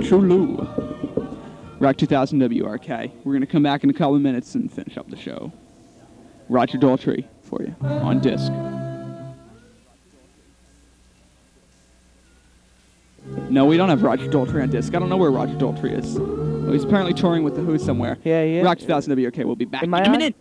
Chulu. Rock 2000 WRK. We're going to come back in a couple of minutes and finish up the show. Roger Daltrey for you on disc. No, we don't have Roger Daltrey on disc. I don't know where Roger Daltrey is. Oh, he's apparently touring with The Who somewhere. Yeah, yeah. Rock 2000 WRK will be back in a minute.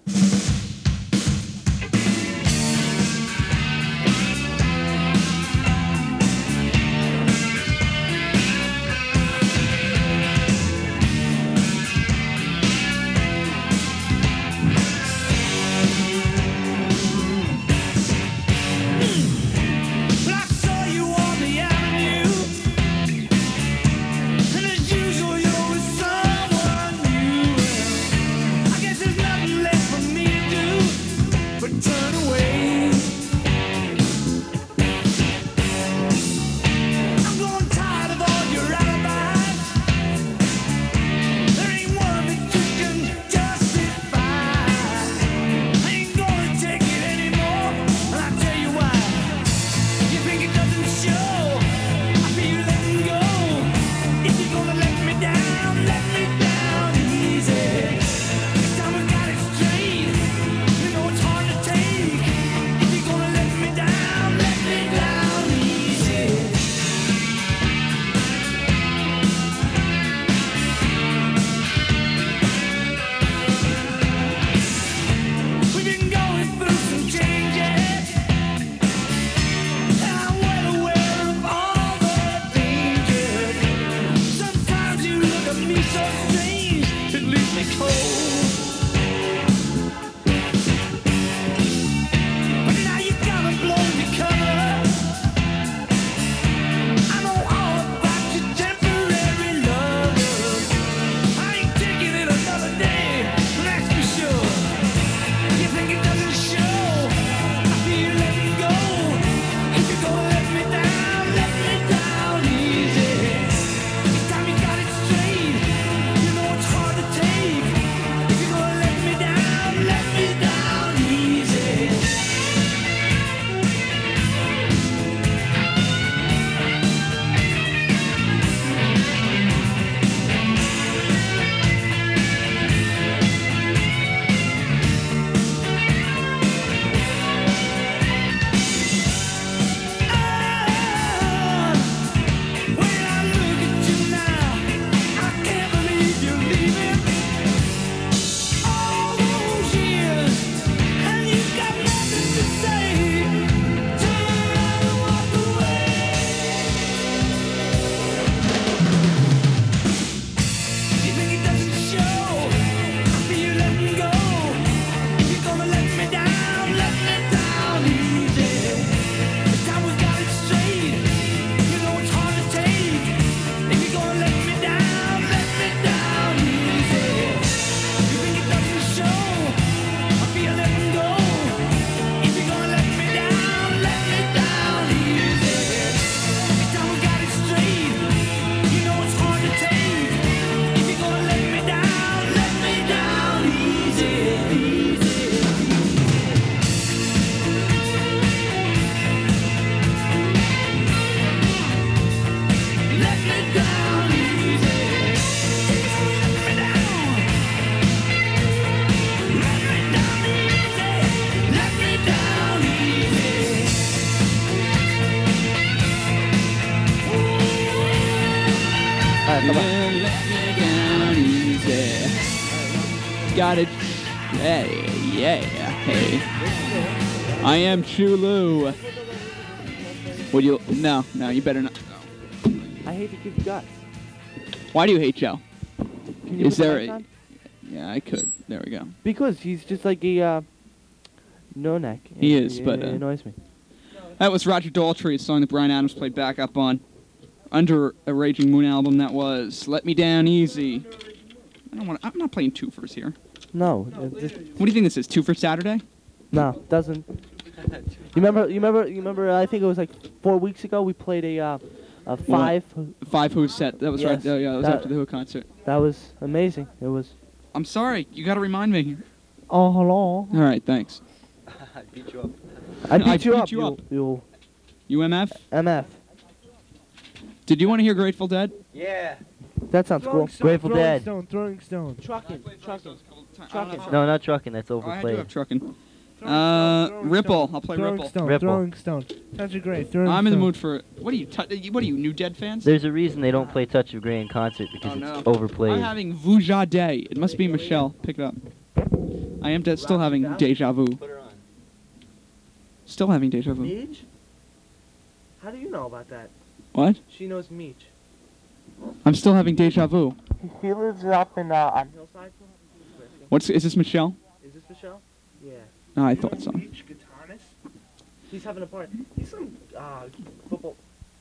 Got it. Yeah. Hey. I am Chulu. Would you? No, you better not. I hate to give you guts. Why do you hate Joe? Can you Is put the there mic a? on? Yeah, I could. There we go. Because he's just like a no neck. He is, but it annoys me. That was Roger Daltrey, a song that Bryan Adams played backup on Under a Raging Moon album. That was "Let Me Down Easy." I'm not playing twofers here. No. What do you think this is? Two for Saturday? No, doesn't. You remember? I think it was like 4 weeks ago. We played a five Who set. That was yes, right. Yeah, that was after the Who concert. That was amazing. It was. I'm sorry. You got to remind me. Oh, hello. All right. Thanks. I beat you up. I beat you up. You MF? MF. Did you want to hear Grateful Dead? Yeah. That sounds cool. Grateful Dead. Throwing stone. Trucking. No, not trucking. That's Oh, I do overplayed. have trucking. Throwing Ripple. stone. I'll play Throwing Ripple. Stone. Ripple. Throwing stone. Touch of Grey. Throwing I'm in the stone. mood for. What are you, New Dead fans? There's a reason they don't play Touch of Grey in concert because Oh, no. it's overplayed. I'm having Vuja Day. It must be Michelle. Pick it up. I am still having deja vu. Put her on. Still having deja vu. Meech? How do you know about that? What? She knows Meech. I'm still having deja vu. He lives up in on Hillside. Is this Michelle? Is this Michelle? Yeah. Oh, I thought so. Meech Guitarist? He's having a party. He's some football.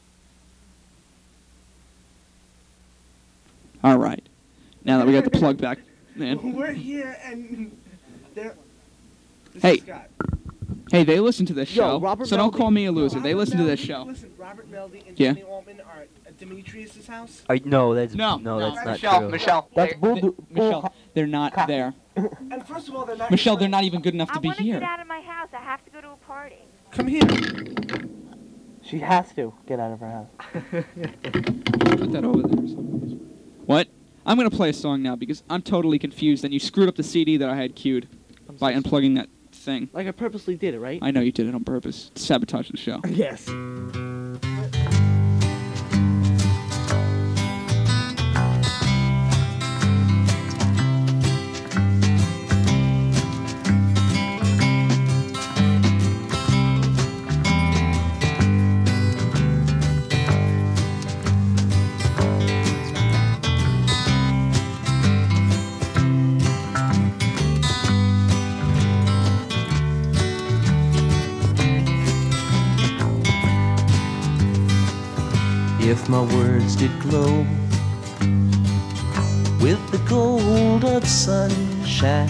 All right. Now that we got the plug back, man. We're here and they're. This Hey. is Scott. Hey, they listen to this Yo, show, Robert so don't Meldy. call me a loser. Robert They listen to this Meldy- show. Listen, Robert Meldy and Yeah. Danny Altman are at Demetrius' house. No, that's No, that's not Michelle, true. Michelle. That's Michelle, they're not there. And first of all, they're not. Michelle, they're not even good enough I to be want to get here. out of my house. I have to go to a party. Come here. She has to get out of her house. Put that over there. What? I'm gonna play a song now because I'm totally confused, and you screwed up the CD that I had queued by unplugging that thing. Like I purposely did it, right? I know you did it on purpose. To sabotage the show. Yes. If my words did glow with the gold of sunshine,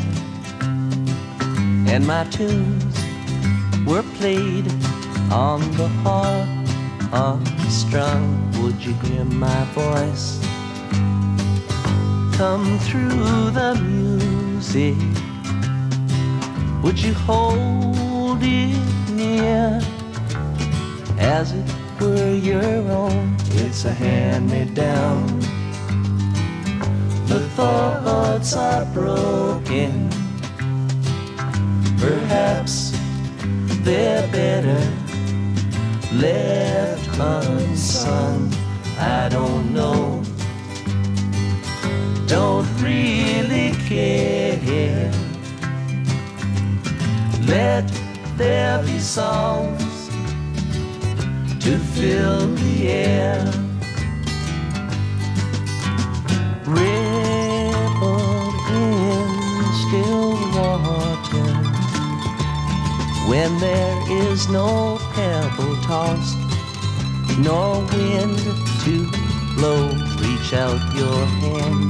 and my tunes were played on the harp unstrung, would you hear my voice come through the music? Would you hold it near as it were your own? It's a hand-me-down. The thoughts are broken. Perhaps they're better left unsung. I don't know. Don't really care. Let there be songs to fill the air. Ripple in still water when there is no pebble tossed, nor wind to blow. Reach out your hand.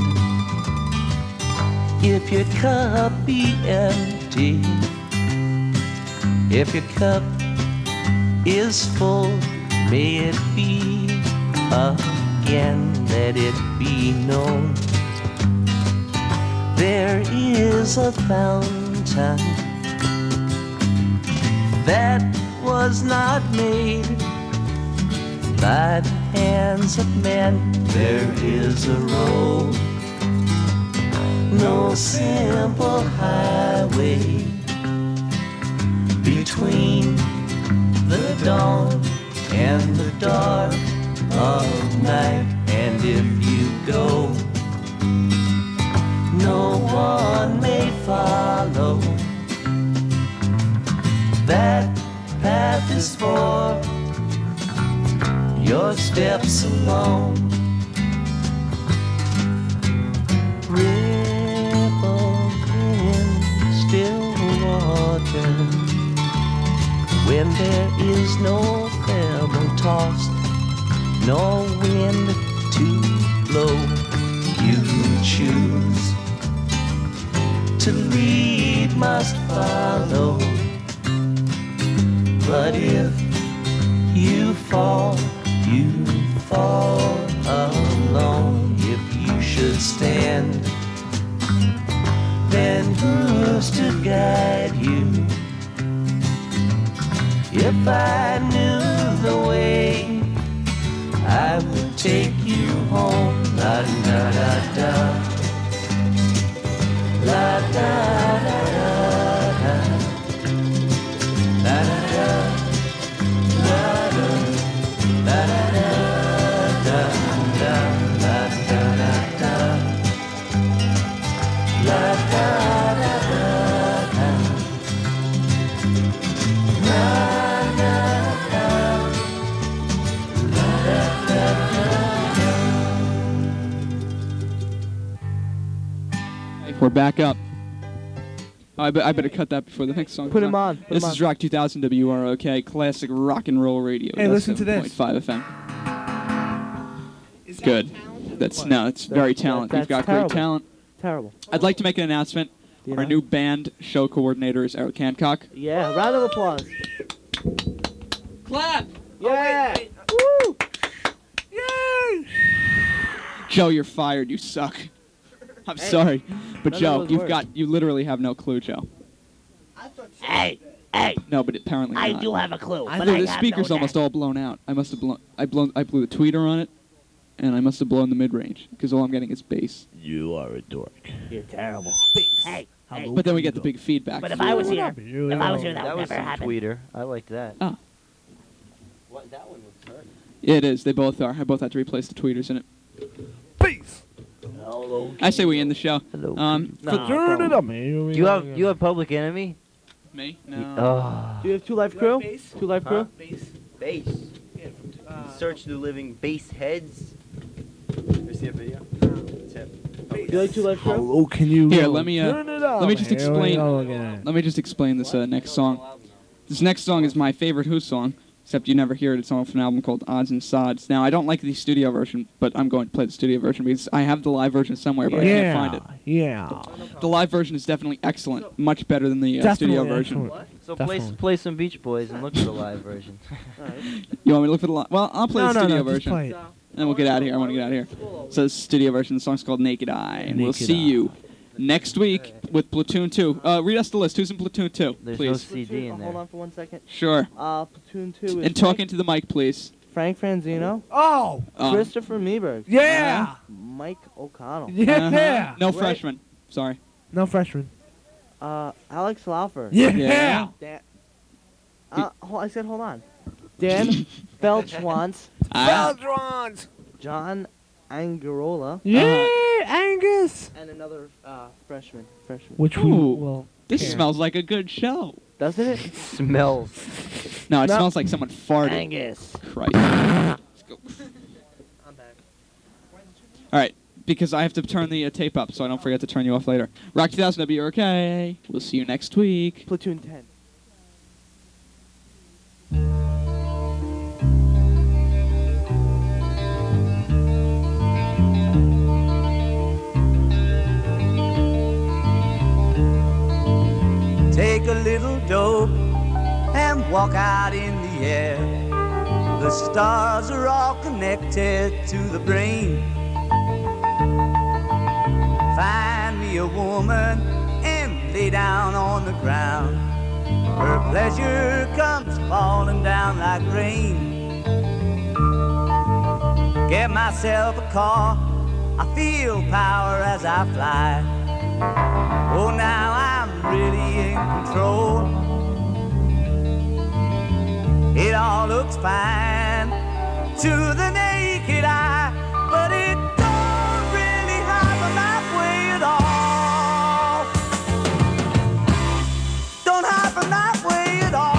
If your cup be empty, if your cup is full, may it be again, let it be known. There is a fountain that was not made by the hands of men. There is a road, no simple highway between the dawn and the dark of night. And if you go, no one may follow. That path is for your steps alone. Ripple in still water when there is no pebble tossed, no wind to blow. You choose to lead, must follow. But if you fall alone. If you should stand, then who's to guide you? If I knew the way, I would take you home. La da da da. La da da da da. La da da. La da. La da da da da. La da da da. La da da da da. La da da. La da da Hey, we're back up. I better cut that before the next song. Put comes him on. Put This him is on. Rock 2000 WROK, classic rock and roll radio. Hey, listen to this. 7.5 FM. Is that Good. talented? That's What? no, it's very talented. You've that's got great terrible. talent. Terrible. I'd like to make an announcement. You Our know? new band show coordinator is Eric Hancock. Yeah, round of applause. Clap! Yeah. wait. Woo! Joe, you're fired. You suck. I'm sorry, but None of Joe, those you literally have no clue, Joe. I thought so. Hey, hey, No, but apparently I not. do have a clue, but Dude, I the have speaker's no almost dad. all blown out. I must have blown. I blew the tweeter on it, and I must have blown the mid range because all I'm getting is bass. You are a dork. You're terrible. Hey, hey. But then we get the big feedback. But if I was here, that That would was never some happen. tweeter. I liked that. Oh. What? That one was hurt. It is. They both are. I both had to replace the tweeters in it. Peace. Hello. I say we end the show. Hello. Nah, Turn bro. it up, man. You have Public Enemy? Me? Oh. Do you have Two Life Crew? Bass? Two Life Crew? Bass. Bass. Yeah, from, Search the living bass heads. You see a video? Tip. Do you like Two Life Crew? Hello, can you Here, let me, turn it up? let me just Here we explain- go again. Let me just explain this next song. This next song is my favorite Who song, except you never hear it. It's off an album called Odds and Sods. Now, I don't like the studio version, but I'm going to play the studio version because I have the live version somewhere, but I can't find it. Yeah. The live version is definitely excellent, much better than the Definitely studio version. excellent. So Definitely. play some Beach Boys and look for the live version. You want me to look for the live? Well, I'll play No, the studio just version. play it. And then we'll get out of here. I want to get out of here. So this is the studio version. The song's called Naked Eye. And we'll Naked see Eye. you next week with Platoon 2. Read us the list. Who's in Platoon 2, There's no please? CD in Hold there. on for 1 second. Sure. Platoon 2 is And talk into the mic, please. Frank Franzino, Oh, Christopher Meberg, yeah. Mike O'Connell, Uh-huh. No Right. freshman. Sorry. No freshman. Alex Laufer. Yeah. Dan, I said hold on. Dan Felchwantz, Veldrons. John Angarola, Yeah, Angus. and another freshman. Which we Ooh. will. This care. smells like a good show. Doesn't it? Smells. No, it No. smells like someone farted. Angus. Christ. Let's go. I'm back. All right, because I have to turn the tape up, so I don't forget to turn you off later. Rock 2000 WRK. We'll see you next week. Platoon 10. Take a little dope and walk out in the air. The stars are all connected to the brain. Find me a woman and lay down on the ground. Her pleasure comes falling down like rain. Get myself a car, I feel power as I fly. Oh, now I'm really in control. It all looks fine to the naked eye, but it don't really happen that way at all. Don't happen that way at all.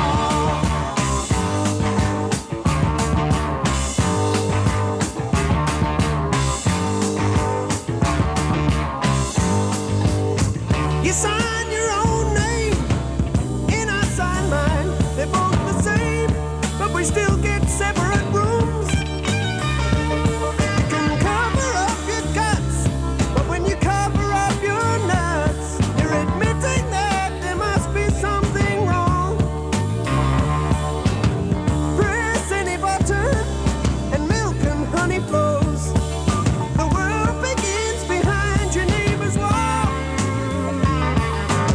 You sign your own name, and I sign mine. They're both the same, but we still get separate rooms. You can cover up your guts, but when you cover up your nuts, you're admitting that there must be something wrong. Press any button, and milk and honey flows. The world begins behind your neighbor's wall.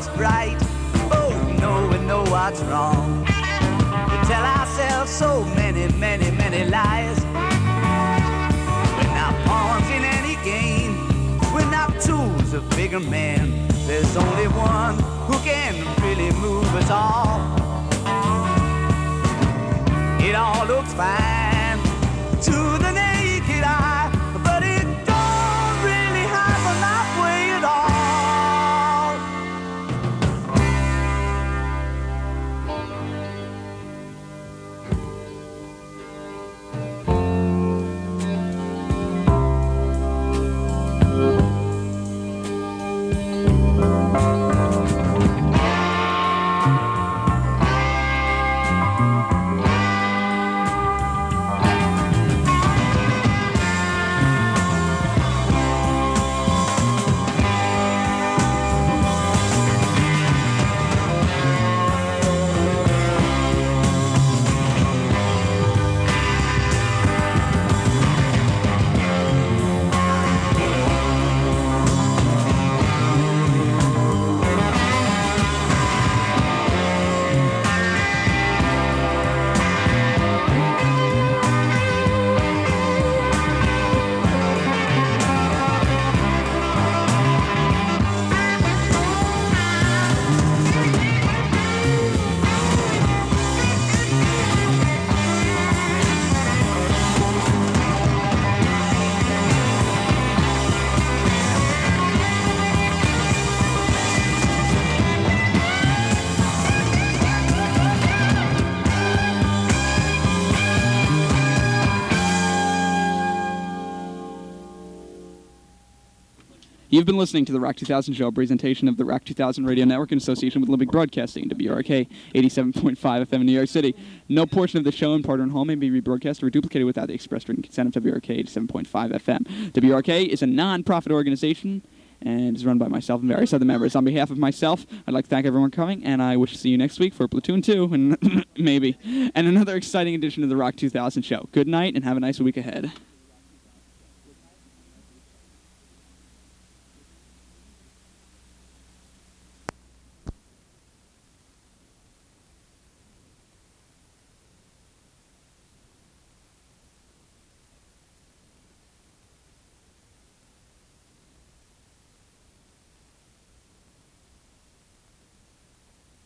what's right. Oh, we know what's wrong. We tell ourselves so many, many, many lies. We're not pawns in any game. We're not tools of bigger men. There's only one who can really move us all. It all looks fine to the naked eye, but it don't really happen that way at all. You've been listening to the Rock 2000 Show, a presentation of the Rock 2000 Radio Network in association with Olympic Broadcasting, WRK 87.5 FM in New York City. No portion of the show in part or in whole may be rebroadcast or duplicated without the express written consent of WRK 87.5 FM. WRK is a non-profit organization and is run by myself and various other members. On behalf of myself, I'd like to thank everyone for coming, and I wish to see you next week for Platoon 2, and maybe, and another exciting edition of the Rock 2000 Show. Good night, and have a nice week ahead.